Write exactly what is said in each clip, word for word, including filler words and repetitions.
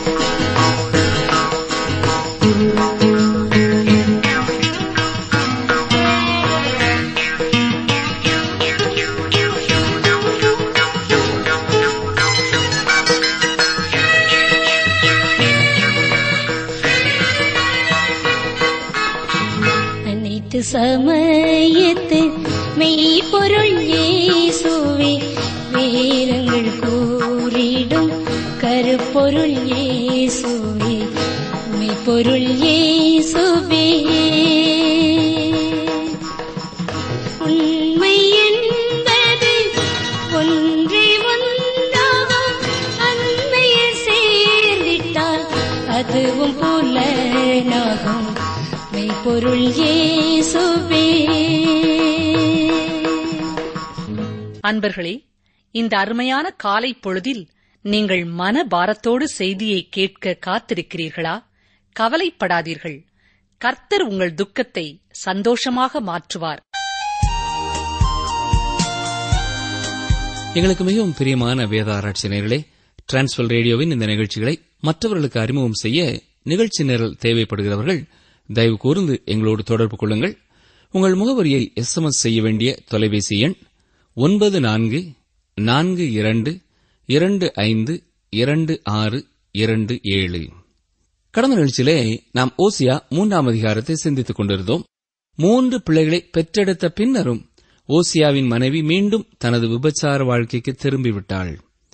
சமயத்து மெய்ப்பொருள் இயேசுவே, வேதங்கள் கூறிடும் கருப்பொருள் இயேசுவே, மெய்ப்பொருள் இயேசுவே. உண்மை என்பது ஒன்றே ஒன்றாகும், அண்மையில் சேர்ந்திட்டால் அதுவும் புலனாகும், மெய்ப்பொருள் இயேசுவே. அன்பர்களே, இந்த அருமையான காலை பொழுதில் நீங்கள் மன பாரத்தோடு செய்தியை கேட்க காத்திருக்கிறீர்களா? கவலைப்படாதீர்கள். கர்த்தர் உங்கள் துக்கத்தை சந்தோஷமாக மாற்றுவார். எங்களுக்கு மிகவும் பிரியமான வேத ஆராய்ச்சியர்களே, டிரான்ஸ்வர் ரேடியோவின் இந்த நிகழ்ச்சிகளை மற்றவர்களுக்கு அறிமுகம் செய்ய நிகழ்ச்சி நிரல் தேவைப்படுகிறவர்கள் தயவு கூர்ந்து எங்களோடு தொடர்பு கொள்ளுங்கள். உங்கள் முகவரியை எஸ் எம் எஸ் செய்ய வேண்டிய தொலைபேசி எண் ஒன்பது நான்கு நான்கு இரண்டு இரண்டு ஐந்து இரண்டு ஆறு இரண்டு ஏழு. கடந்த நிகழ்ச்சியிலே நாம் ஓசியா மூன்றாம் அதிகாரத்தை சிந்தித்துக் கொண்டிருந்தோம். மூன்று பிள்ளைகளை பெற்றெடுத்த பின்னரும் ஓசியாவின் மனைவி மீண்டும் தனது விபச்சார வாழ்க்கைக்கு திரும்பிவிட்டாள்.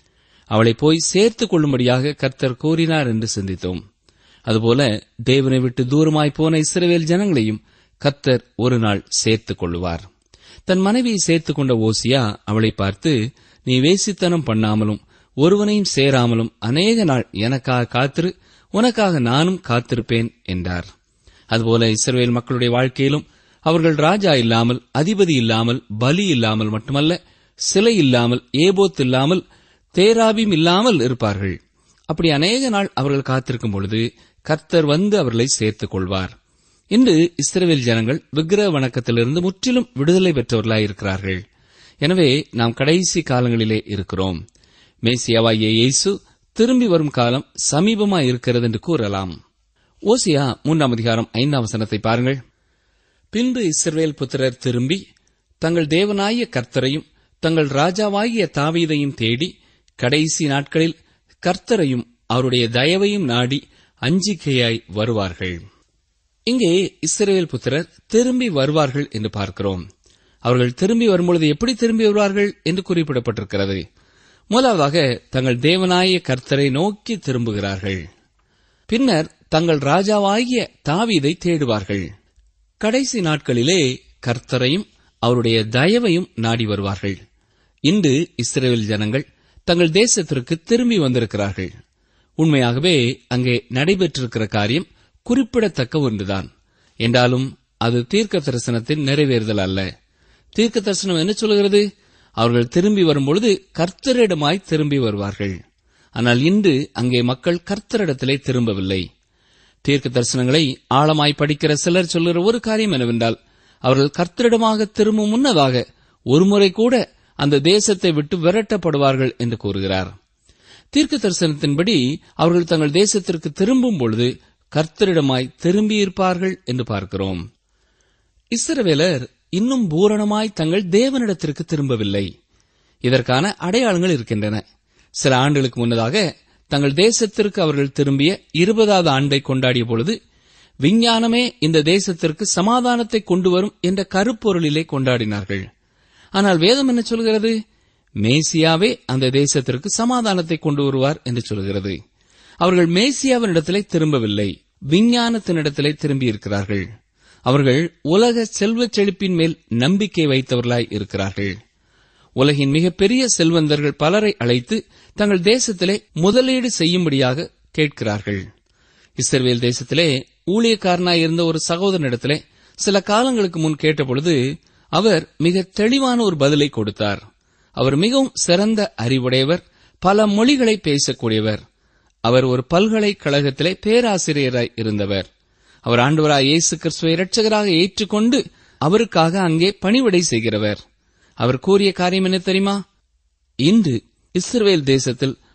அவளை போய் சேர்த்துக் கொள்ளும்படியாக கர்த்தர் கூறினார் என்று சிந்தித்தோம். அதுபோல தேவனை விட்டு தூரமாய் போன இஸ்ரவேல் ஜனங்களையும் கர்த்தர் ஒரு நாள் சேர்த்துக் கொள்ளுவார். தன் மனைவியை சேர்த்துக் கொண்ட ஓசியா அவளை பார்த்து, நீ வேசித்தனம் பண்ணாமலும் ஒருவனையும் சேராமலும் அநேக நாள் எனக்காக காத்திரு, உனக்காக நானும் காத்திருப்பேன் என்றார். அதுபோல இஸ்ரவேல் மக்களுடைய வாழ்க்கையிலும் அவர்கள் ராஜா இல்லாமல், அதிபதி இல்லாமல், பலி இல்லாமல் மட்டுமல்ல, சிலை இல்லாமல், ஏபோத் இல்லாமல், தேராபீம் இல்லாமல் இருப்பார்கள். அப்படி அநேக நாள் அவர்கள் காத்திருக்கும் பொழுது கர்த்தர் வந்து அவர்களை சேர்த்துக் கொள்வார். இன்று இஸ்ரவேல் ஜனங்கள் விக்கிரக வணக்கத்திலிருந்து முற்றிலும் விடுதலை பெற்றவர்களாயிருக்கிறார்கள். எனவே நாம் கடைசி காலங்களிலே இருக்கிறோம். மேசியாவாகிய இயேசு திரும்பி வரும் காலம் சமீபமாயிருக்கிறது என்று கூறலாம். ஓசியா மூன்றாம் அதிகாரம் ஐந்தாம் வசனத்தை பாருங்கள். பின்பு இஸ்ரவேல் புத்திரர் திரும்பி தங்கள் தேவனாகிய கர்த்தரையும் தங்கள் ராஜாவாகிய தாவீதையும் தேடி கடைசி நாட்களில் கர்த்தரையும் அவருடைய தயவையும் நாடி அஞ்சிக்கையாய் வருவார்கள். இங்கே இஸ்ரவேல் புத்திரர் திரும்பி வருவார்கள் என்று பார்க்கிறோம். அவர்கள் திரும்பி வரும்பொழுது எப்படி திரும்பி வருவார்கள் என்று குறிப்பிடப்பட்டிருக்கிறது. முதலாவதாக தங்கள் தேவனாகிய கர்த்தரை நோக்கி திரும்புகிறார்கள். பின்னர் தங்கள் ராஜாவாகிய தாவீதை தேடுவார்கள். கடைசி நாட்களிலே கர்த்தரையும் அவருடைய தயவையும் நாடி வருவார்கள். இன்று இஸ்ரவேல் ஜனங்கள் தங்கள் தேசத்திற்கு திரும்பி வந்திருக்கிறார்கள். உண்மையாகவே அங்கே நடைபெற்றிருக்கிற காரியம் குறிப்பிடத்தக்க ஒன்றுதான். என்றாலும் அது தீர்க்க தரிசனத்தின் நிறைவேறுதல் அல்ல. தீர்க்க தரிசனம் என்ன சொல்கிறது? அவர்கள் திரும்பி வரும்பொழுது கர்த்தரிடமாய் திரும்பி வருவார்கள். ஆனால் இன்று அங்கே மக்கள் கர்த்தரிடத்திலே திரும்பவில்லை. தீர்க்க தரிசனங்களை ஆழமாய் படிக்கிற சிலர் சொல்கிற ஒரு காரியம் என்னவென்றால், அவர்கள் கர்த்தரிடமாக திரும்பும் முன்னதாக ஒருமுறை கூட அந்த தேசத்தை விட்டு விரட்டப்படுவார்கள் என்று கூறுகிறார். தீர்க்க தரிசனத்தின்படி அவர்கள் தங்கள் தேசத்திற்கு திரும்பும் பொழுது கர்த்தரிடமாய் திரும்பியிருப்பார்கள் என்று பார்க்கிறோம். இஸ்ரவேலர் இன்னும் பூரணமாய் தங்கள் தேவனிடத்திற்கு திரும்பவில்லை. இதற்கான அடையாளங்கள் இருக்கின்றன. சில ஆண்டுகளுக்கு முன்னதாக தங்கள் தேசத்திற்கு அவர்கள் திரும்பிய இருபதாவது ஆண்டை கொண்டாடிய பொழுது விஞ்ஞானமே இந்த தேசத்திற்கு சமாதானத்தை கொண்டு வரும் என்ற கருப்பொருளிலே கொண்டாடினார்கள். ஆனால் வேதம் என்ன சொல்கிறது? மேசியாவே அந்த தேசத்திற்கு சமாதானத்தை கொண்டு வருவார் என்று சொல்கிறது. அவர்கள் மேசியாவினிடத்திலே திரும்பவில்லை, விஞ்ஞானத்தினிடத்திலே திரும்பியிருக்கிறார்கள். அவர்கள் உலக செல்வச் செழிப்பின் மேல் நம்பிக்கை வைத்தவர்களாய் இருக்கிறார்கள். உலகின் மிகப்பெரிய செல்வந்தர்கள் பலரை அழைத்து தங்கள் தேசத்திலே முதலீடு செய்யும்படியாக கேட்கிறார்கள். இஸ்ரவேல் தேசத்திலே ஊழியக்காரனாய் இருந்த ஒரு சகோதரனிடத்திலே சில காலங்களுக்கு முன் கேட்டபொழுது அவர் மிக தெளிவான ஒரு பதிலை கொடுத்தார். அவர் மிகவும் சிறந்த அறிவுடையவர், பல மொழிகளை பேசக்கூடியவர். அவர் ஒரு பல்கலைக்கழகத்திலே பேராசிரியராய் இருந்தவர். அவர் ஆண்டவராய் இயேசு கிறிஸ்துவை இரட்சகராக ஏற்றுக்கொண்டு அவருக்காக அங்கே பணிவிடை செய்கிறவர். அவர் கூறிய காரியம் என்ன தெரியுமா? இன்று இஸ்ரவேல் தேசத்தில்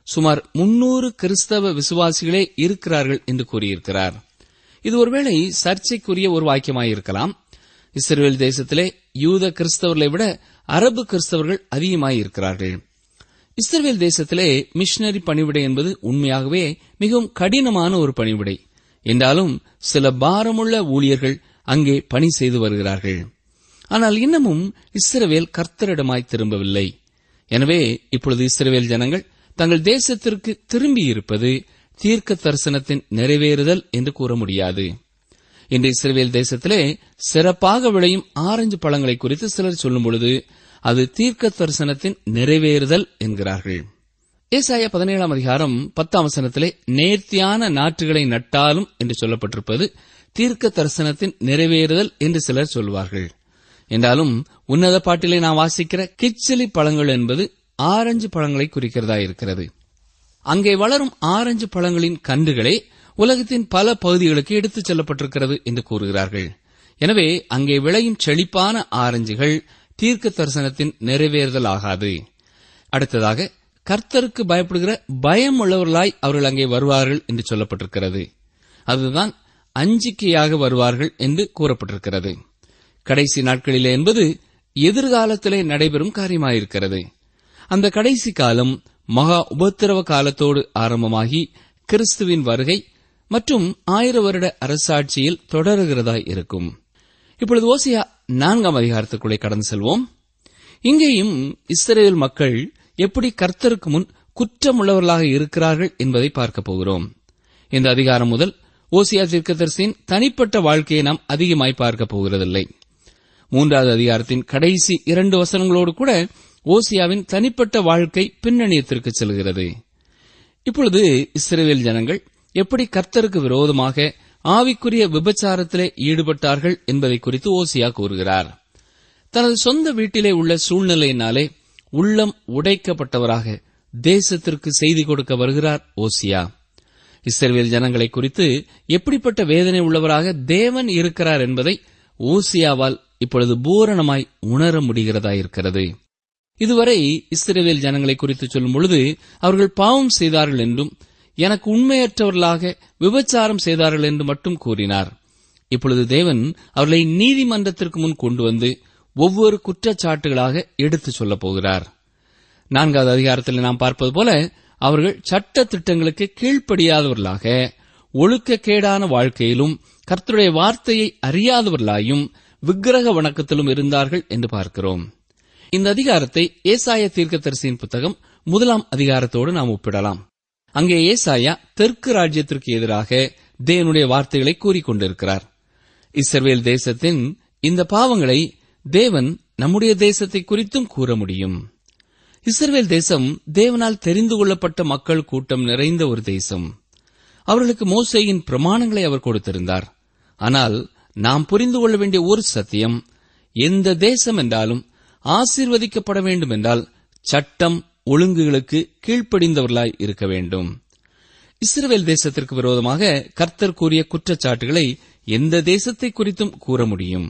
சுமார் முன்னூறு கிறிஸ்தவ விசுவாசிகளே இருக்கிறார்கள் என்று கூறியிருக்கிறார். இது ஒருவேளை சர்ச்சைக்குரிய ஒரு வாக்கியமாயிருக்கலாம். இஸ்ரவேல் தேசத்திலே யூத கிறிஸ்தவர்களை விட அரபு கிறிஸ்தவர்கள் அதிகமாயிருக்கிறார்கள். இஸ்ரவேல் தேசத்திலே மிஷனரி பணிவிடை என்பது உண்மையாகவே மிகவும் கடினமான ஒரு பணிவிடை. என்றாலும் சில பாரமுள்ள ஊழியர்கள் அங்கே பணி செய்து வருகிறார்கள். ஆனால் இன்னமும் இஸ்ரவேல் கர்த்தரிடமாய் திரும்பவில்லை. எனவே இப்பொழுது இஸ்ரவேல் ஜனங்கள் தங்கள் தேசத்திற்கு திரும்பியிருப்பது தீர்க்க தரிசனத்தின் நிறைவேறுதல் என்று கூற முடியாது. இன்று இஸ்ரவேல் தேசத்திலே சிறப்பாக விளையும் ஆரஞ்சு பழங்களை குறித்து சிலர் சொல்லும் பொழுது அது தீர்க்க தரிசனத்தின் நிறைவேறுதல் என்கிறார்கள். ஏசாயா பதினேழாம் அதிகாரம் பத்தாம் வசனத்திலே நேர்த்தியான நாற்றுகளை நட்டாலும் என்று சொல்லப்பட்டிருப்பது தீர்க்க தரிசனத்தின் நிறைவேறுதல் என்று சிலர் சொல்வார்கள். என்றாலும் உன்னத பாட்டிலே நாம் வாசிக்கிற கிச்சிலி பழங்கள் என்பது ஆரஞ்சு பழங்களை குறிக்கிறதா இருக்கிறது. அங்கே வளரும் ஆரஞ்சு பழங்களின் கன்றுகளே உலகத்தின் பல பகுதிகளுக்கு எடுத்துச் செல்லப்பட்டிருக்கிறது என்று கூறுகிறார்கள். எனவே அங்கே விளையும் செழிப்பான ஆரஞ்சுகள் தீர்க்க தரிசனத்தின் நிறைவேறுதல் ஆகாது. அடுத்ததாக கர்த்தருக்கு பயப்படுகிற பயம் உள்ளவர்களாய் அவர்கள் அங்கே வருவார்கள் என்று சொல்லப்பட்டிருக்கிறது. அதுதான் அஞ்சிக்கையாக வருவார்கள் என்று கூறப்பட்டிருக்கிறது. கடைசி நாட்களிலே என்பது எதிர்காலத்திலே நடைபெறும் காரியமாயிருக்கிறது. அந்த கடைசி காலம் மகா உபத்திரவ காலத்தோடு ஆரம்பமாகி கிறிஸ்துவின் வருகை மற்றும் ஆயிர வருட அரசாட்சியில் தொடருகிறதாய் இருக்கும். இப்பொழுது ஓசியா நான்காம் அதிகாரத்துக்குள்ளே கடந்து செல்வோம். இங்கேயும் இஸ்ரவேல் மக்கள் எப்படி கர்த்தருக்கு முன் குற்றமுள்ளவர்களாக இருக்கிறார்கள் என்பதை பார்க்க போகிறோம். இந்த அதிகாரம் முதல் ஓசியா தீர்க்கதரிசியின் தனிப்பட்ட வாழ்க்கையை நாம் அதிகமாய் பார்க்க போகிறதில்லை. மூன்றாவது அதிகாரத்தின் கடைசி இரண்டு வசனங்களோடு கூட ஓசியாவின் தனிப்பட்ட வாழ்க்கை பின்னணியத்திற்கு செல்கிறது. இப்பொழுது இஸ்ரவேல் ஜனங்கள் எப்படி கர்த்தருக்கு விரோதமாக ஆவிக்குரிய விபச்சாரத்திலே ஈடுபட்டார்கள் என்பதை குறித்து ஓசியா கூறுகிறார். தனது சொந்த வீட்டிலே உள்ள சூழ்நிலையினாலே உள்ளம் உடைக்கப்பட்டவராக தேசத்திற்கு செய்தி கொடுக்க வருகிறார் ஓசியா. இஸ்ரவேல் ஜனங்களை குறித்து எப்படிப்பட்ட வேதனை உள்ளவராக தேவன் இருக்கிறார் என்பதை ஓசியாவால் இப்பொழுது பூரணமாய் உணர முடிகிறதாயிருக்கிறது. இதுவரை இஸ்ரவேல் ஜனங்களை குறித்து சொல்லும் பொழுது அவர்கள் பாவம் செய்தார்கள் என்றும் எனக்கு உண்மையற்றவர்களாக விபச்சாரம் செய்தார்கள் என்று மட்டும் கூறினார். இப்பொழுது தேவன் அவர்களை நீதிமன்றத்திற்கு முன் கொண்டு வந்து ஒவ்வொரு குற்றச்சாட்டுகளாக எடுத்துச் சொல்லப் போகிறார். நான்காவது அதிகாரத்தில் நாம் பார்ப்பது போல அவர்கள் சட்ட திட்டங்களுக்கு கீழ்ப்படியாதவர்களாக ஒழுக்கக்கேடான வாழ்க்கையிலும் கர்த்தருடைய வார்த்தையை அறியாதவர்களாயும் விக்கிரக வணக்கத்திலும் இருந்தார்கள் என்று பார்க்கிறோம். இந்த அதிகாரத்தை ஏசாயா தீர்க்கதரிசியின் புத்தகம் முதலாம் அதிகாரத்தோடு நாம் ஒப்பிடலாம். அங்கே ஏசாயா தெற்கு ராஜ்யத்திற்கு எதிராக தேவனுடைய வார்த்தைகளை கூறிக்கொண்டிருக்கிறார். இஸ்ரவேல் தேசத்தின் இந்த பாவங்களை தேவன் நம்முடைய தேசத்தை குறித்தும் கூற முடியும். இஸ்ரவேல் தேசம் தேவனால் தெரிந்து கொள்ளப்பட்ட மக்கள் கூட்டம் நிறைந்த ஒரு தேசம். அவர்களுக்கு மோசேயின் பிரமாணங்களை அவர் கொடுத்திருந்தார். ஆனால் நாம் புரிந்து கொள்ள வேண்டிய ஒரு சத்தியம், எந்த தேசம் என்றாலும் ஆசீர்வதிக்கப்பட வேண்டும் என்றால் சட்டம் ஒழுங்குகளுக்கு கீழ்ப்படிந்தவர்களாய் இருக்க வேண்டும். இஸ்ரவேல் தேசத்திற்கு விரோதமாக கர்த்தர் கூறிய குற்றச்சாட்டுகளை எந்த தேசத்தை குறித்தும் கூற முடியும்.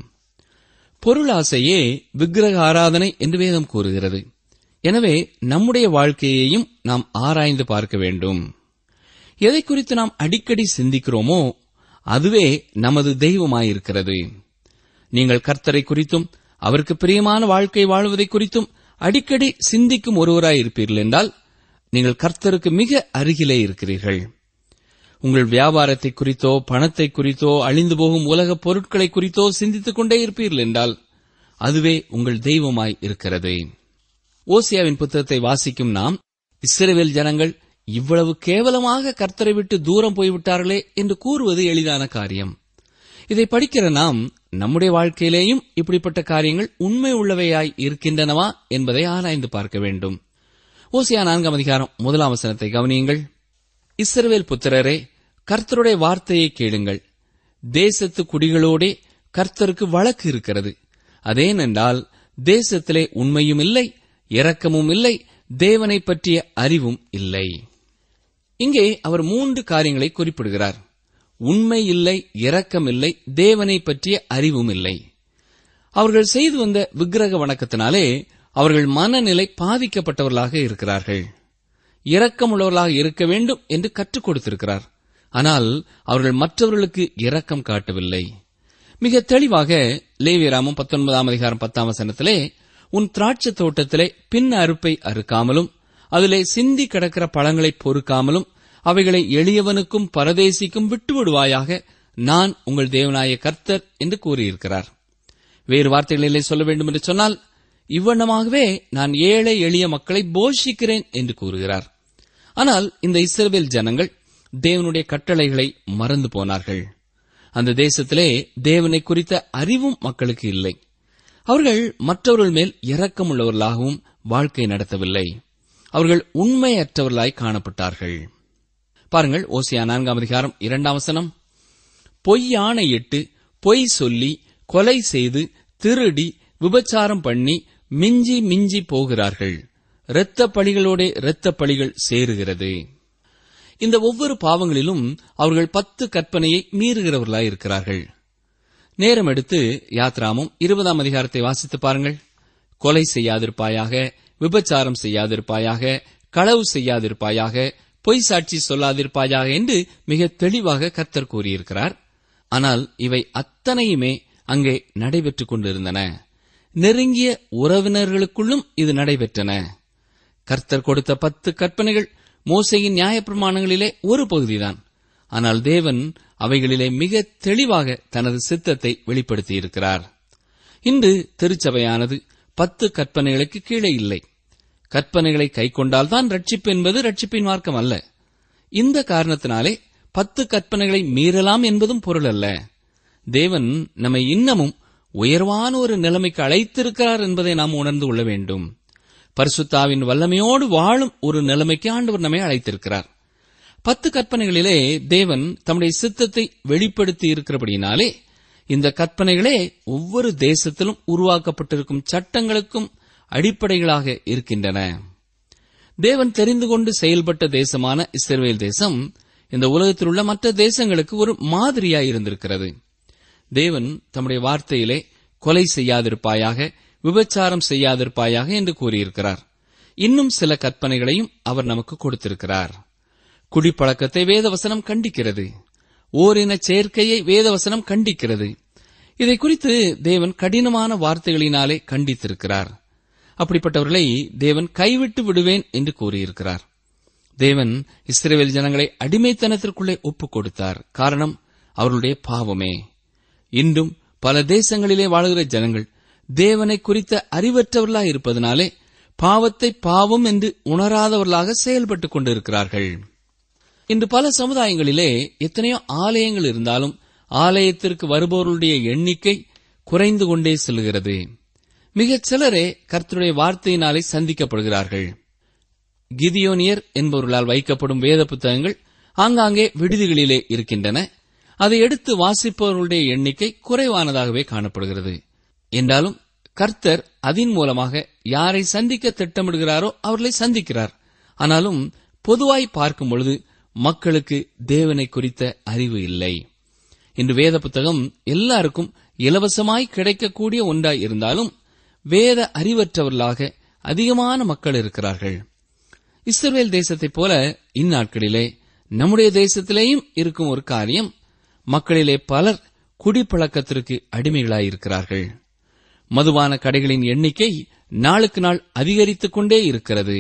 பொருளாசையே விக்கிரக ஆராதனை என்று வேதம் கூறுகிறது. எனவே நம்முடைய வாழ்க்கையையும் நாம் ஆராய்ந்து பார்க்க வேண்டும். எதை குறித்து நாம் அடிக்கடி சிந்திக்கிறோமோ அதுவே நமது தெய்வமாயிருக்கிறது. நீங்கள் கர்த்தரை குறித்தும் அவருக்கு பிரியமான வாழ்க்கை வாழ்வதை குறித்தும் அடிக்கடி சிந்திக்கும் ஒருவராயிருப்பீர்கள் என்றால் நீங்கள் கர்த்தருக்கு மிக அருகிலே இருக்கிறீர்கள். உங்கள் வியாபாரத்தை குறித்தோ பணத்தை குறித்தோ அழிந்து போகும் உலகப் பொருட்களை குறித்தோ சிந்தித்துக் கொண்டே இருப்பீர்கள் என்றால் அதுவே உங்கள் தெய்வமாய் இருக்கிறது. ஓசியாவின் புத்தகத்தை வாசிக்கும் நாம் இஸ்ரவேல் ஜனங்கள் இவ்வளவு கேவலமாக கர்த்தரை விட்டு தூரம் போய்விட்டார்களே என்று கூறுவது எளிதான காரியம். இதை படிக்கிற நாம் நம்முடைய வாழ்க்கையிலேயும் இப்படிப்பட்ட காரியங்கள் உண்மை உள்ளவையாய் இருக்கின்றனவா என்பதை ஆராய்ந்து பார்க்க வேண்டும். ஓசியா நான்காம் அதிகாரம் முதலாம் வசனத்தை கவனியுங்கள். இஸ்ரவேல் புத்திரரே, கர்த்தருடைய வார்த்தையை கேளுங்கள். தேசத்து குடிகளோடே கர்த்தருக்கு வழக்கு இருக்கிறது. அதேனென்றால் தேசத்திலே உண்மையும் இல்லை, இரக்கமும் இல்லை, தேவனை பற்றிய அறிவும் இல்லை. இங்கே அவர் மூன்று காரியங்களை குறிப்பிடுகிறார். உண்மை இல்லை, இரக்கம் இல்லை, தேவனை பற்றிய அறிவும் இல்லை. அவர்கள் செய்து வந்த விக்கிரக வணக்கத்தினாலே அவர்கள் மனநிலை பாதிக்கப்பட்டவர்களாக இருக்கிறார்கள். இரக்கமுள்ளவர்களாக இருக்க வேண்டும் என்று கற்றுக் கொடுத்திருக்கிறார். ஆனால் அவர்கள் மற்றவர்களுக்கு இரக்கம் காட்டவில்லை. மிக தெளிவாக லேவியராமம் பத்தொன்பதாம் அதிகாரம் பத்தாம் வசனத்திலே, உன் திராட்சை தோட்டத்திலே பின் அறுப்பை அறுக்காமலும் அதிலே சிந்தி கிடக்கிற பழங்களை பொறுக்காமலும் அவைகளை எளியவனுக்கும் பரதேசிக்கும் விட்டுவிடுவாயாக, நான் உங்கள் தேவனாய கர்த்தர் என்று கூறியிருக்கிறார். வேறு வார்த்தைகளிலே சொல்ல வேண்டும் என்று சொன்னால், இவ்வண்ணமாகவே நான் ஏழை எளிய மக்களை போஷிக்கிறேன் என்று கூறுகிறார். ஆனால் இந்த இஸ்ரவேல் ஜனங்கள் தேவனுடைய கட்டளைகளை மறந்து போனார்கள். அந்த தேசத்திலே தேவனை குறித்த அறிவும் மக்களுக்கு இல்லை. அவர்கள் மற்றவர்கள் மேல் இரக்கமுள்ளவர்களாகவும் வாழ்க்கை நடத்தவில்லை. அவர்கள் உண்மையற்றவர்களாய் காணப்பட்டார்கள். பாருங்கள், ஓசியா நான்காம் அதிகாரம் இரண்டாம் வசனம், பொய்யாணையிட்டு பொய் சொல்லி கொலை செய்து திருடி விபச்சாரம் பண்ணி மிஞ்சி மிஞ்சி போகிறார்கள், இரத்த பழிகளோட இரத்த பழிகள் சேருகிறது. இந்த ஒவ்வொரு பாவங்களிலும் அவர்கள் பத்து கற்பனையை மீறுகிறவர்களாய் இருக்கிறார்கள். நேரம் எடுத்து யாத்ராமம் இருபதாம் அதிகாரத்தை வாசித்து பாருங்கள். கொலை செய்யாதிருப்பாயாக, விபச்சாரம் செய்யாதிருப்பாயாக, களவு செய்யாதிருப்பாயாக, பொய் சாட்சி சொல்லாதிருப்பாயாக என்று மிக தெளிவாக கர்த்தர் கூறியிருக்கிறார். ஆனால் இவை அத்தனையுமே அங்கே நடைபெற்றுக் கொண்டிருந்தன. நெருங்கிய உறவினர்களுக்குள்ளும் இது நடைபெற்றன. கர்த்தர் கொடுத்த பத்து கற்பனைகள் மோசேயின் நியாயப்பிரமாணங்களிலே ஒரு பகுதிதான். ஆனால் தேவன் அவைகளிலே மிக தெளிவாக தனது சித்தத்தை வெளிப்படுத்தியிருக்கிறார். இன்று திருச்சபையானது பத்து கற்பனைகளுக்கு கீழே இல்லை. கற்பனைகளை கைக்கொண்டால்தான் ரட்சிப்பு என்பது ரட்சிப்பின் மார்க்கம் அல்ல. இந்த காரணத்தினாலே பத்து கற்பனைகளை மீறலாம் என்பதும் பொருள் அல்ல. தேவன் நம்மை இன்னமும் உயர்வான ஒரு நிலைமைக்கு அழைத்திருக்கிறார் என்பதை நாம் உணர்ந்து கொள்ள வேண்டும். பரிசுத்தாவின் வல்லமையோடு வாழும் ஒரு நிலைமைக்கு ஆண்டவர் நம்மை அழைத்திருக்கிறார். பத்து கற்பனைகளிலே தேவன் தம்முடைய சித்தத்தை வெளிப்படுத்தி இருக்கிறபடினாலே இந்த கற்பனைகளே ஒவ்வொரு தேசத்திலும் உருவாக்கப்பட்டிருக்கும் சட்டங்களுக்கும் அடிப்படைகளாக இருக்கின்றன. தேவன் தெரிந்து கொண்டு செயல்பட்ட தேசமான இஸ்ரவேல் தேசம் இந்த உலகத்தில் உள்ள மற்ற தேசங்களுக்கு ஒரு மாதிரியாய் இருந்திருக்கிறது. தேவன் தம்முடைய வார்த்தையிலே கொலை செய்யாதிருப்பாயாக, விபச்சாரம் செய்யாதிருப்பாயாக என்று கூறியிருக்கிறார். இன்னும் சில கற்பனைகளையும் அவர் நமக்கு கொடுத்திருக்கிறார். குடிப்பழக்கத்தை வேதவசனம் கண்டிக்கிறது. ஓரின சேர்க்கையை வேதவசனம் கண்டிக்கிறது. இதை குறித்து தேவன் கடினமான வார்த்தைகளினாலே கண்டித்திருக்கிறார். அப்படிப்பட்டவர்களை தேவன் கைவிட்டு விடுவேன் என்று கூறியிருக்கிறார். தேவன் இஸ்ரவேல் ஜனங்களை அடிமைத்தனத்திற்குள்ளே ஒப்புக் கொடுத்தார். காரணம் அவர்களுடைய பாவமே. இன்றும் பல தேசங்களிலே வாழுகிற ஜனங்கள் தேவனை குறித்த அறிவற்றவர்களாக இருப்பதனாலே பாவத்தை பாவம் என்று உணராதவர்களாக செயல்பட்டுக் கொண்டிருக்கிறார்கள். இன்று பல சமுதாயங்களிலே எத்தனையோ ஆலயங்கள் இருந்தாலும் ஆலயத்திற்கு வருபவர்களுடைய எண்ணிக்கை குறைந்து கொண்டே செல்கிறது. மிகச் சிலரே கர்த்தருடைய வார்த்தையினாலே சந்திக்கப்படுகிறார்கள். கிதியோனியர் என்பவர்களால் வைக்கப்படும் வேத புத்தகங்கள் ஆங்காங்கே விடுதிகளிலே இருக்கின்றன. அதை எடுத்து வாசிப்பவர்களுடைய எண்ணிக்கை குறைவானதாகவே காணப்படுகிறது. என்றாலும் கர்த்தர் அதன் மூலமாக யாரை சந்திக்க திட்டமிடுகிறாரோ அவர்களை சந்திக்கிறார். ஆனாலும் பொதுவாய் பார்க்கும் பொழுது மக்களுக்கு தேவனை குறித்த அறிவு இல்லை. இன்று வேத புத்தகம் எல்லாருக்கும் இலவசமாய் கிடைக்கக்கூடிய ஒன்றாய் இருந்தாலும் வேத அறிவற்றவர்களாக அதிகமான மக்கள் இருக்கிறார்கள். இஸ்ரவேல் தேசத்தைப் போல இந்நாட்களிலே நம்முடைய தேசத்திலேயும் இருக்கும் ஒரு காரியம், மக்களிலே பலர் குடிப்பழக்கத்திற்கு அடிமைகளாயிருக்கிறார்கள். மதுபான கடைகளின் எண்ணிக்கை நாளுக்கு நாள் அதிகரித்துக் கொண்டே இருக்கிறது.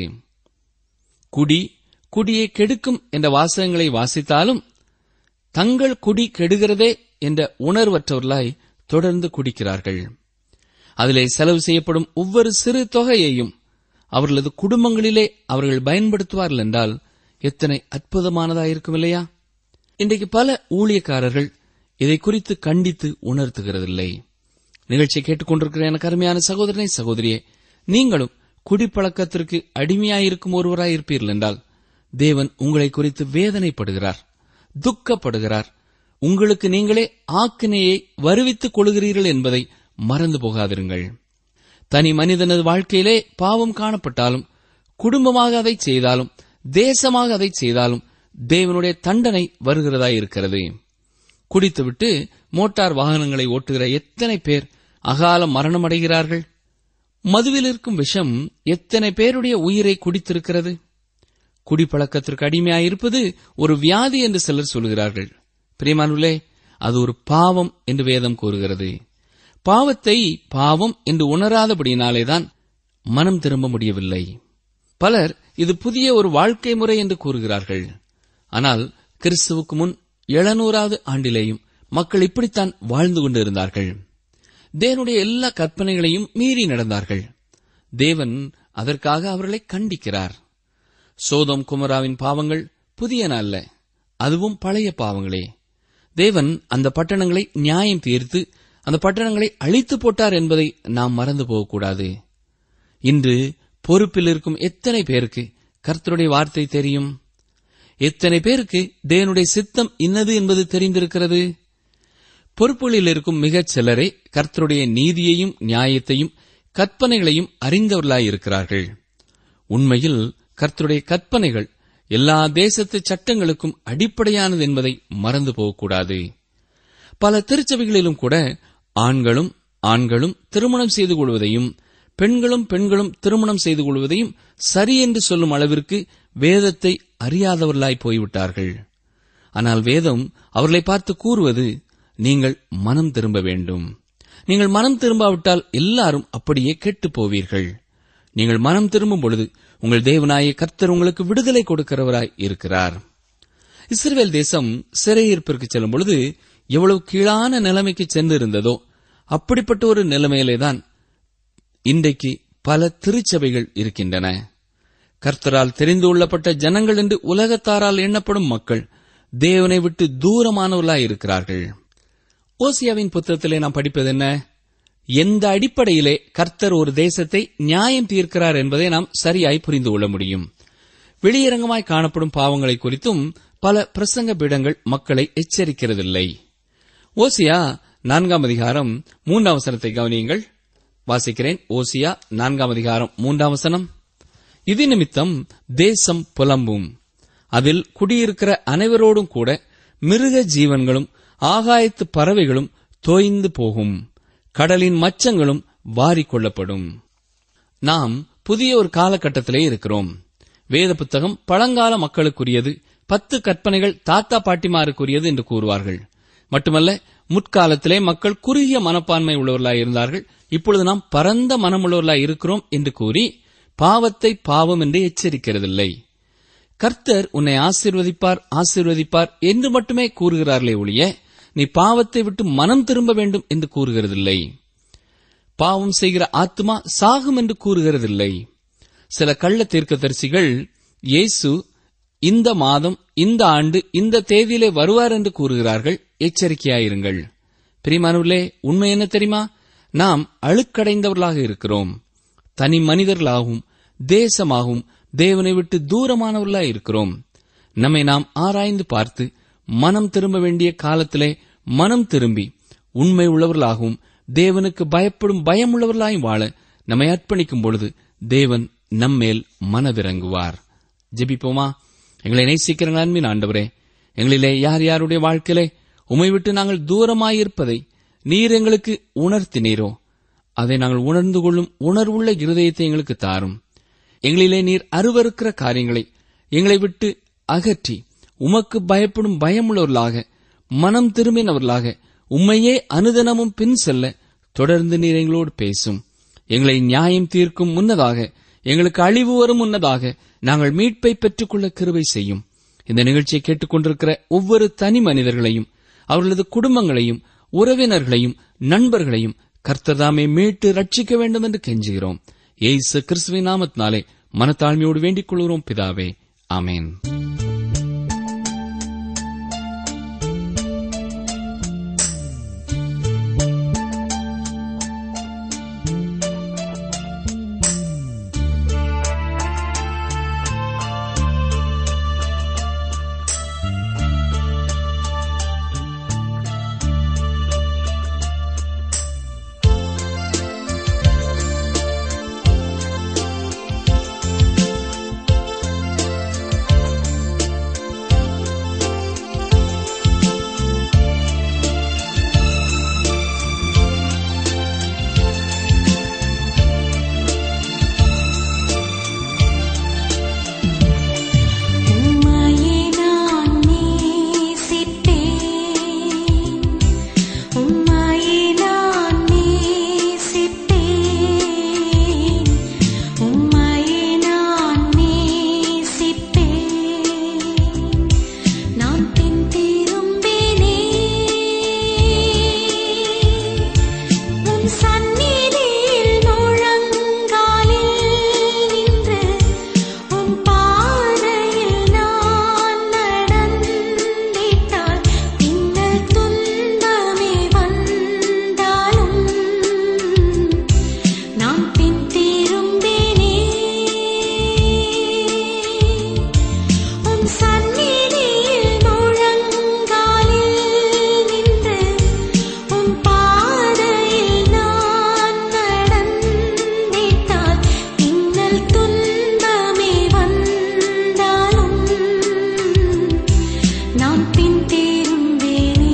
குடி குடியை கெடுக்கும் என்ற வாசகங்களை வாசித்தாலும் தங்கள் குடி கெடுகிறதே என்ற உணர்வற்றவர்களாய் தொடர்ந்து குடிக்கிறார்கள். அதிலே செலவு செய்யப்படும் ஒவ்வொரு சிறு தொகையையும் அவர்களது குடும்பங்களிலே அவர்கள் பயன்படுத்துவார்கள் என்றால் எத்தனை அற்புதமானதாயிருக்கும் இல்லையா? இன்றைக்கு பல ஊழியக்காரர்கள் இதை குறித்து கண்டித்து உணர்த்துகிறதில்லை. நிகழ்ச்சியை கேட்டுக்கொண்டிருக்கிற எனக்கு அருமையான சகோதரனை சகோதரியே, நீங்களும் குடிப்பழக்கத்திற்கு அடிமையாயிருக்கும் ஒருவராயிருப்பீர்கள் என்றால் தேவன் உங்களை குறித்து வேதனைப்படுகிறார், துக்கப்படுகிறார். உங்களுக்கு நீங்களே ஆக்கினையை வருவித்துக் கொள்கிறீர்கள் என்பதை மறந்து போகாதிருங்கள். தனி மனிதனது வாழ்க்கையிலே பாவம் காணப்பட்டாலும், குடும்பமாக அதை செய்தாலும், தேசமாக அதை செய்தாலும் தேவனுடைய தண்டனை வருகிறதாய் இருக்கிறது. குடித்துவிட்டு மோட்டார் வாகனங்களை ஓட்டுகிற எத்தனை பேர் அகால மரணம் அடைகிறார்கள்? மதுவில் இருக்கும் விஷம் எத்தனை பேருடைய உயிரை குடித்திருக்கிறது? குடிப்பழக்கத்திற்கு அடிமையாயிருப்பது ஒரு வியாதி என்று சிலர் சொல்கிறார்கள். பிரியமானவர்களே, அது ஒரு பாவம் என்று வேதம் கூறுகிறது. பாவத்தை பாவம் என்று உணராதபடியினாலேதான் மனம் திரும்ப முடியவில்லை. பலர் இது புதிய ஒரு வாழ்க்கை முறை என்று கூறுகிறார்கள். ஆனால் கிறிஸ்துவுக்கு முன் எழுநூறாவது ஆண்டிலேயும் மக்கள் இப்படித்தான் வாழ்ந்து கொண்டிருந்தார்கள். தேவனுடைய எல்லா கற்பனைகளையும் மீறி நடந்தார்கள். தேவன் அதற்காக அவர்களை கண்டிக்கிறார். சோதோம் குமராவின் பாவங்கள் புதியன அல்ல, அதுவும் பழைய பாவங்களே. தேவன் அந்த பட்டணங்களை நியாயம் தீர்த்து அந்த பட்டணங்களை அழித்து போட்டார் என்பதை நாம் மறந்து போகக்கூடாது. இன்று பொறுப்பில் இருக்கும் எத்தனை பேருக்கு கர்த்தருடைய வார்த்தை தெரியும்? எத்தனை பேருக்கு தேவனுடைய சித்தம் இன்னது என்பது தெரிந்திருக்கிறது? பொறுப்புகளில் இருக்கும் மிகச் சிலரே கர்த்தருடைய நீதியையும் நியாயத்தையும் கற்பனைகளையும் அறிந்தவர்களாயிருக்கிறார்கள். உண்மையில் கர்த்தருடைய கற்பனைகள் எல்லா தேசத்து சட்டங்களுக்கும் அடிப்படையானது என்பதை மறந்து போகக்கூடாது. பல திருச்சபைகளிலும் கூட ஆண்களும் ஆண்களும் திருமணம் செய்து கொள்வதையும் பெண்களும் பெண்களும் திருமணம் செய்து கொள்வதையும் சரி என்று சொல்லும் அளவிற்கு வேதத்தை அறியாதவர்களாய் போய்விட்டார்கள். ஆனால் வேதம் அவர்களை பார்த்து கூறுவது, நீங்கள் மனம் திரும்ப வேண்டும். நீங்கள் மனம் திரும்பாவிட்டால் எல்லாரும் அப்படியே கெட்டுப் போவீர்கள். நீங்கள் மனம் திரும்பும் பொழுது உங்கள் தேவனாய கர்த்தர் உங்களுக்கு விடுதலை கொடுக்கிறவராய் இருக்கிறார். இஸ்ரவேல் தேசம் சிறையிருப்பிற்கு செல்லும் பொழுது எவ்வளவு கீழான நிலைமைக்கு சென்றிருந்ததோ அப்படிப்பட்ட ஒரு நிலைமையிலேதான் இன்றைக்கு பல திருச்சபைகள் இருக்கின்றன. கர்த்தரால் தெரிந்து கொள்ளப்பட்ட ஜனங்கள் என்று உலகத்தாரால் எண்ணப்படும் மக்கள் தேவனை விட்டு தூரமானவர்களாய் இருக்கிறார்கள். ஓசியாவின் புத்தகத்திலே நாம் படிப்பது என்ன? எந்த அடிப்படையிலே கர்த்தர் ஒரு தேசத்தை நியாயம் தீர்க்கிறார் என்பதை நாம் சரியாய் புரிந்து கொள்ள முடியும். வெளியரங்கமாய் காணப்படும் பாவங்களை குறித்தும் பல பிரசங்க பீடங்கள் மக்களை எச்சரிக்கிறதில்லை. ஓசியா நான்காம் அதிகாரம் மூன்றாம் வசனத்தை கவனியுங்கள். வாசிக்கிறேன். ஓசியா நான்காம் அதிகாரம் மூன்றாம் வசனம். இது நிமித்தம் தேசம் புலம்பும், அதில் குடியிருக்கிற அனைவரோடும் கூட மிருக ஜீவன்களும் ஆகாயத்து பறவைகளும் தோய்ந்து போகும், கடலின் மச்சங்களும் வாரிக்கொள்ளப்படும். நாம் புதிய ஒரு காலகட்டத்திலே இருக்கிறோம். வேத புத்தகம் பழங்கால மக்களுக்குரியது, பத்து கற்பனைகள் தாத்தா பாட்டிமாருக்குரியது என்று கூறுவார்கள். மட்டுமல்ல, முற்காலத்திலே மக்கள் குறுகிய மனப்பான்மை உள்ளவர்களாய் இருந்தார்கள். இப்பொழுது நாம் பரந்த மனமுள்ளவர்களாய் இருக்கிறோம் என்று கூறி பாவத்தை பாவம் என்று எச்சரிக்கிறதில்லை. கர்த்தர் உன்னை ஆசீர்வதிப்பார் ஆசீர்வதிப்பார் என்று மட்டுமே கூறுகிறார்களே ஒழிய நீ பாவத்தை விட்டு மனம் திரும்ப வேண்டும் என்று கூறுகிறதில்லை. பாவம் செய்கிற ஆத்மா சாகும் என்று கூறுகிறதில்லை. சில கள்ள தீர்க்கதரிசிகள் இயேசு இந்த மாதம் இந்த ஆண்டு இந்த தேதியிலே வருவார் என்று கூறுகிறார்கள். எச்சரிக்கையாயிருங்கள். பிரியமானவர்களே, உண்மை என்ன தெரியுமா? நாம் அழுக்கடைந்தவர்களாக இருக்கிறோம். தனி மனிதர்களாகவும் தேசமாகவும் தேவனை விட்டு தூரமானவர்களாக இருக்கிறோம். நம்மை நாம் ஆராய்ந்து பார்த்து மனம் திரும்ப வேண்டிய காலத்திலே மனம் திரும்பி உண்மை உள்ளவர்களாகவும் தேவனுக்கு பயப்படும் பயமுள்ளவர்களாயும் வாழ நம்மை அர்ப்பணிக்கும் பொழுது தேவன் நம்மேல் மனதிறங்குவார். ஜெபிப்போமா? எங்களை நேசிக்கிற அன்பின் ஆண்டவரே, எங்களிலே யார் யாருடைய வாழ்க்கையிலே உம்மை விட்டு நாங்கள் தூரமாயிருப்பதை நீர் எங்களுக்கு உணர்த்தினீரோ அதை நாங்கள் உணர்ந்து கொள்ளும் உணர்வுள்ள இருதயத்தை எங்களுக்கு தாரும். எங்களிலே நீர் அருவருக்கிற காரியங்களை எங்களை விட்டு அகற்றி உமக்கு பயப்படும் பயமுள்ளவர்களாக மனம் திரும்பினவர்களாக உம்மையே அனுதினமும் பின் செல்ல தொடர்ந்து நீர் எங்களோடு பேசும். எங்களை நியாயம் தீர்க்கும் முன்னதாக, எங்களுக்கு அழிவு வரும் முன்னதாக நாங்கள் மீட்பை பெற்றுக்கொள்ள கிருபை செய்யும். இந்த நிகழ்ச்சியை கேட்டுக்கொண்டிருக்கிற ஒவ்வொரு தனி மனிதர்களையும் அவர்களது குடும்பங்களையும் உறவினர்களையும் நண்பர்களையும் கர்த்தர்தாமே மீட்டு ரட்சிக்க வேண்டும் என்று கெஞ்சுகிறோம். இயேசு கிறிஸ்துவின் நாமத்தினாலே மனத்தாழ்மையோடு வேண்டிக் கொள்கிறோம் பிதாவே, ஆமென். நான் பின் தேர்ந்தேனே.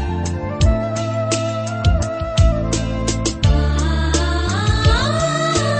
ஆ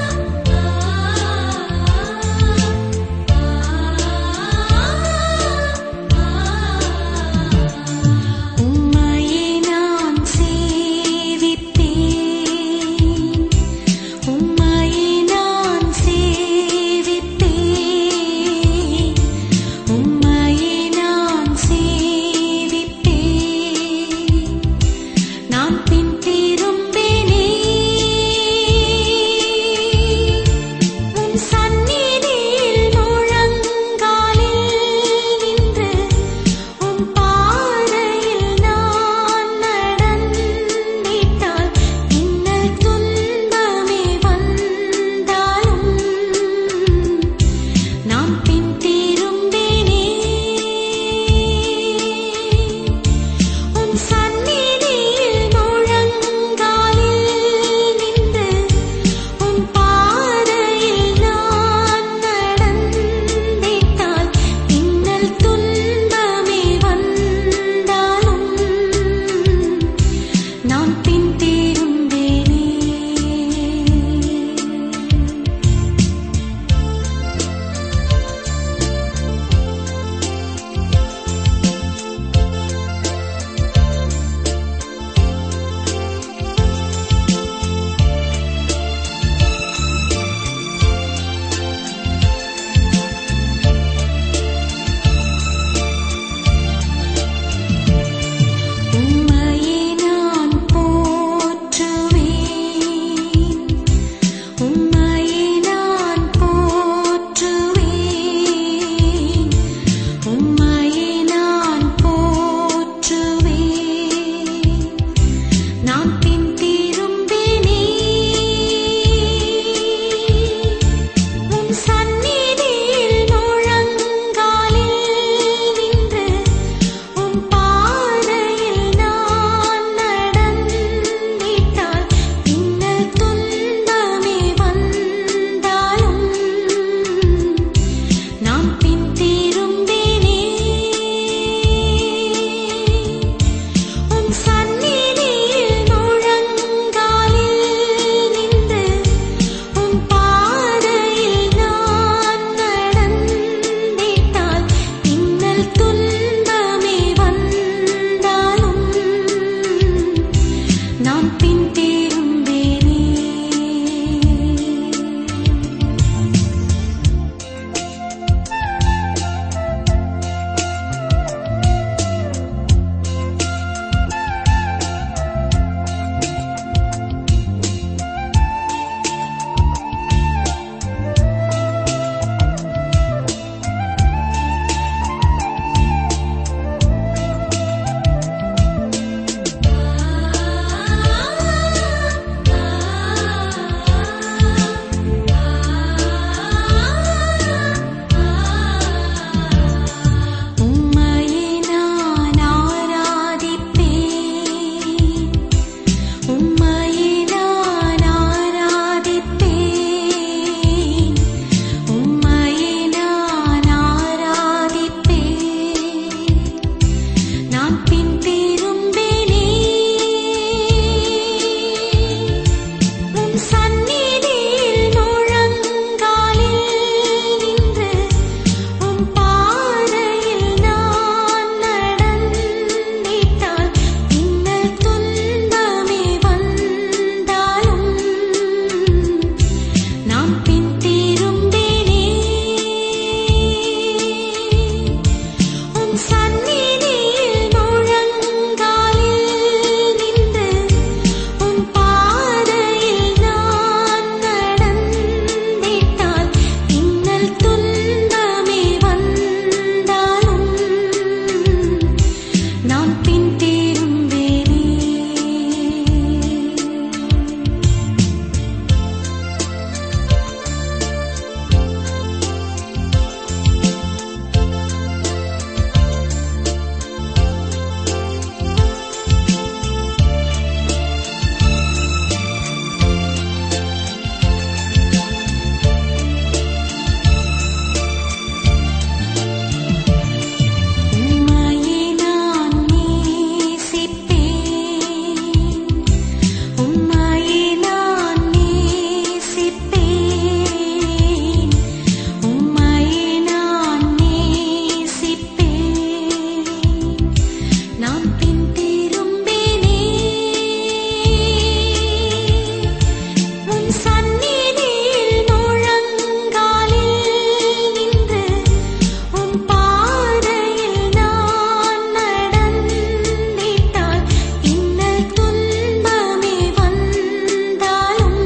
சந்நிதியில் முழங்காலில் நின்று உம் பாதையில் நான் நடந்திட்டால் இன்னல் துன்பமே வந்தாலும்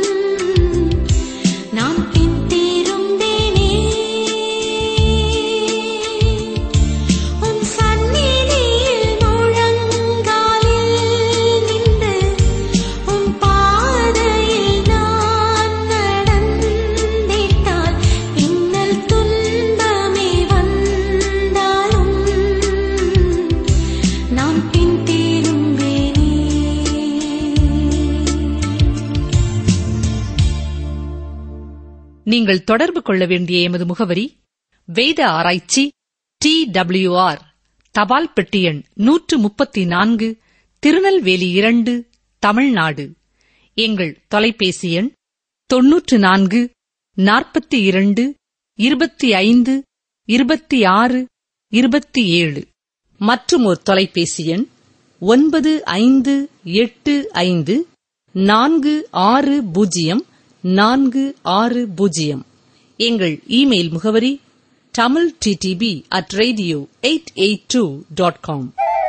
நான் பின் திரும்பேனே. உம் சந்நிதியில் முழங்காலில் நின்று உம் பாதையில் நான் நடந்திட்டால் இன்னல் துன்பமே வந்தாலும் நான் பின் திரும்பேனே. நீங்கள் தொடர்பு கொள்ள வேண்டிய எமது முகவரி: வேத ஆராய்ச்சி, டி டபிள்யூ ஆர், தபால் பெட்டி எண் நூற்று முப்பத்தி நான்கு, திருநெல்வேலி இரண்டு, தமிழ்நாடு. எங்கள் தொலைபேசி எண் தொன்னூற்று நான்கு நாற்பத்தி இரண்டு இருபத்தி ஐந்து இருபத்தி ஆறு இருபத்தி ஏழு. மற்றும் ஒரு தொலைபேசி எண் ஒன்பது ஐந்து எட்டு ஐந்து நான்கு ஆறு பூஜ்ஜியம் நான்கு ஆறு பூஜ்ஜியம். எங்கள் இமெயில் முகவரி Tamil DTP at radio eight eight two dot com.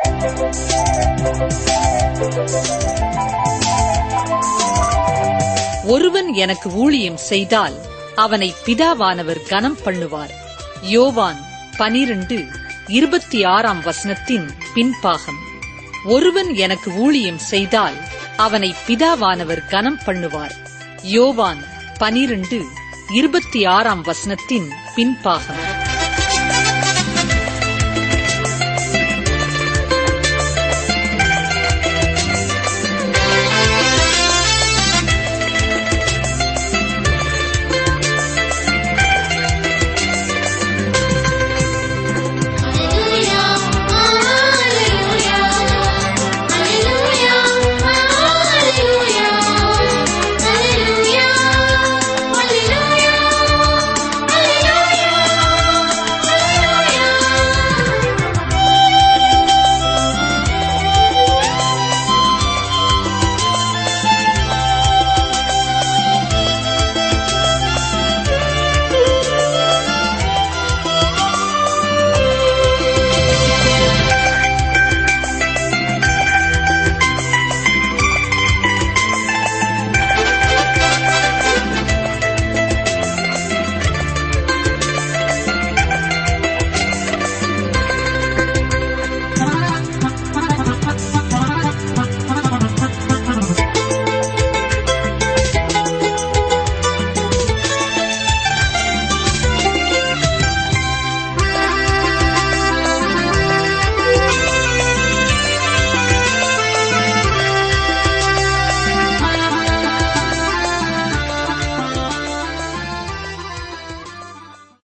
ஒருவன் எனக்கு ஊழியம் செய்தால் அவனை பிதாவானவர் கனம் பண்ணுவார். யோவான் பனிரண்டு இருபத்தி ஆறாம் வசனத்தின் பின்பாகம். ஒருவன் எனக்கு ஊழியம் செய்தால் அவனை பிதாவானவர் கனம் பண்ணுவார். யோவான் பனிரண்டு இருபத்தி ஆறாம் வசனத்தின் பின்பாகம்.